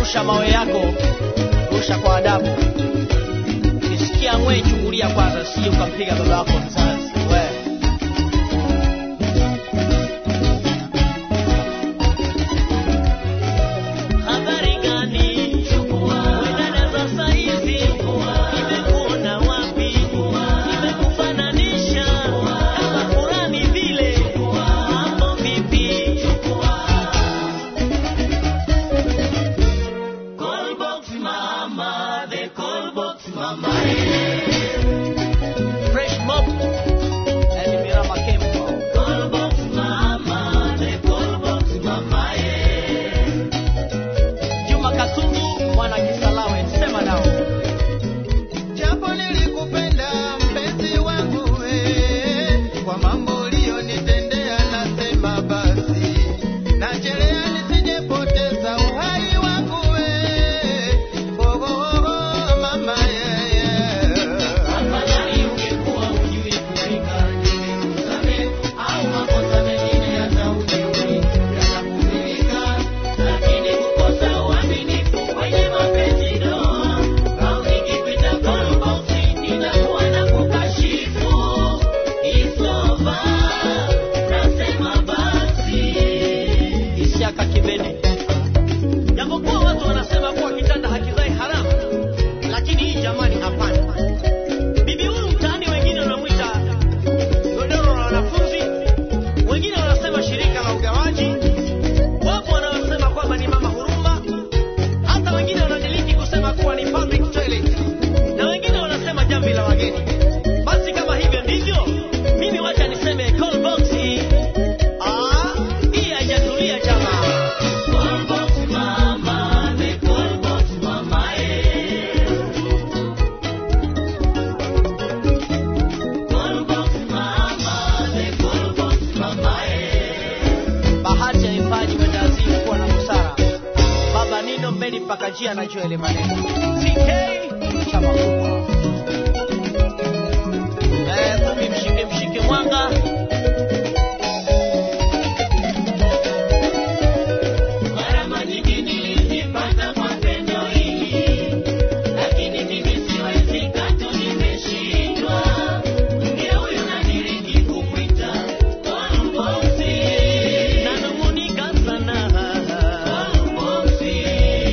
Rusha mawe yako, rusha kwa adabu. Ukisikia ngwe chukulia kwanza, sije ukampiga baba yako mzazi. Wewe pakajia na jwele maneno TK chama kubwa mshike mwanga Marama nyingi nilizipata kwa pendo hili, lakini mimi siwezi katu nimeshindwa. Mge huyu nadiriki kumwita Kolboksi, nanumunika sana Kolboksi.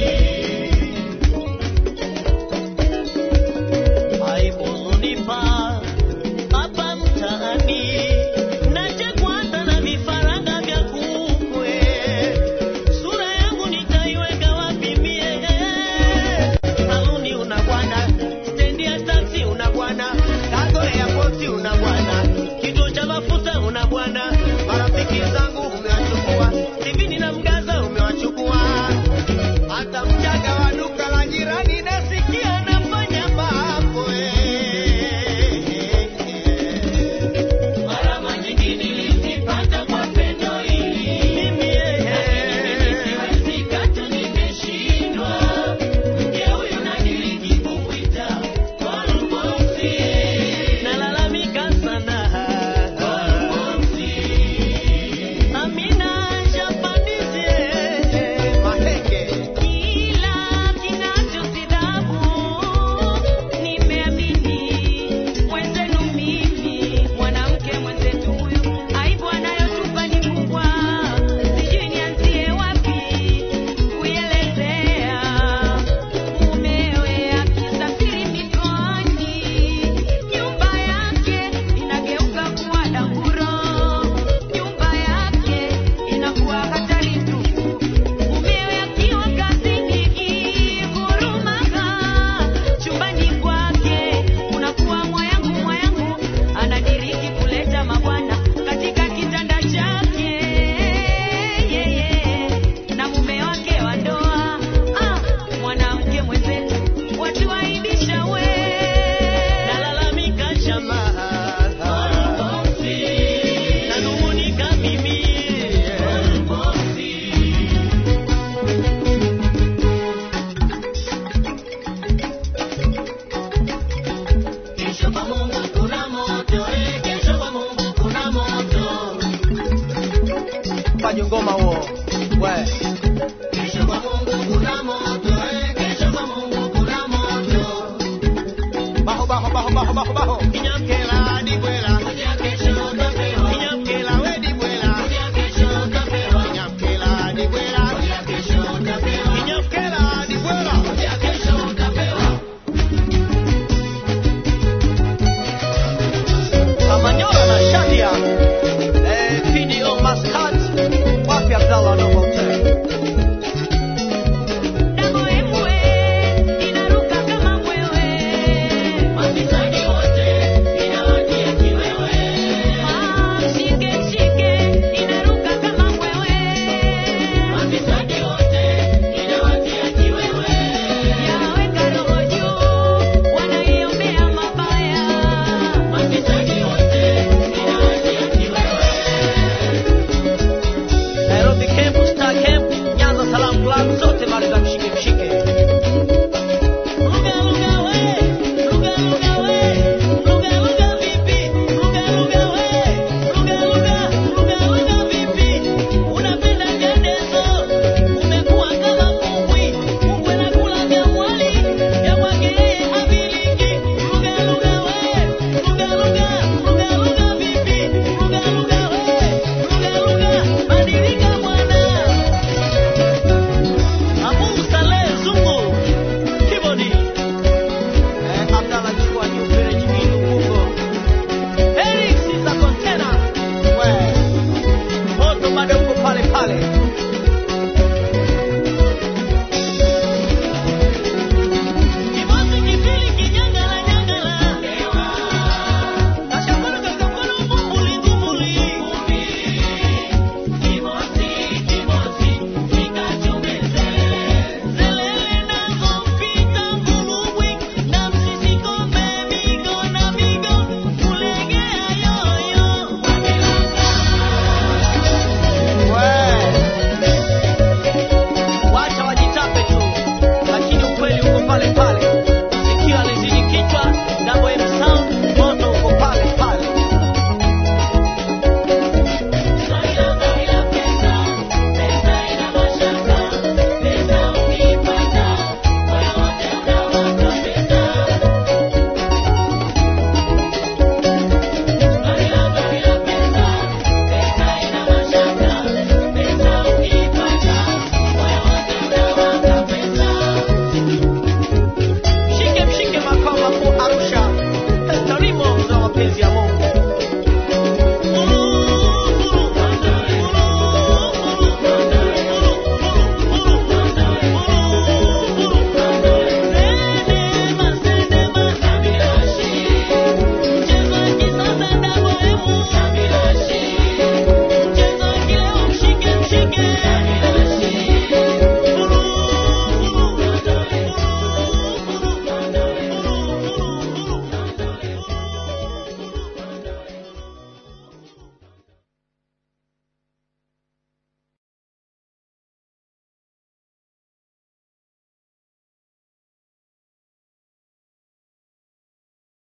Aibu baba mtaani naje kwanza na vifaranga vya kukwe, sura yangu nitaiweka wapi mie? Saluni una bwana, stendi ya taxi una bwana, kagore ya poti una bwana, kituo cha mafuta una bwana, marafiki zangu umewachukua, sivini na mgaza umewachukua, hata mjaga wa duka la jirani nasikia nafanya mambo Marama nyingi nilizipata kwa pendo hili, lakini mimi siwezi katu nimeshindwa. Mge huyu nadiriki kumwita Kolboksi, nalalamika sana Kolboksi. Amina Japanizi mahenge Kila kinachosidabu nimeamini mwenzenu mimi, mwanamke mwenzetu huyu, aibu anayotupa ni kubwa, sijui nianzie wapi kuelezea. Mumewe akisafiri mikoani, nyumba yake inageuka kuwa danguro, nyumba yake inakuwa hatari tupu. Mumewe akiwa kazini ikigurumaga, chumbani kwake unakuwa mwayangu, anadiriki kuleta mabwana katika kitanda chake, na mume wake wa ndoa. Mwanamke mwenzetu watuaibisha we, nalalamika jamaa nanumunika mimi Kesho kwa Mungu kuna moto, kesho kwa Mungu kuna moto. fanye ngoma huo we Kesho kwa Mungu kuna moto, baho baho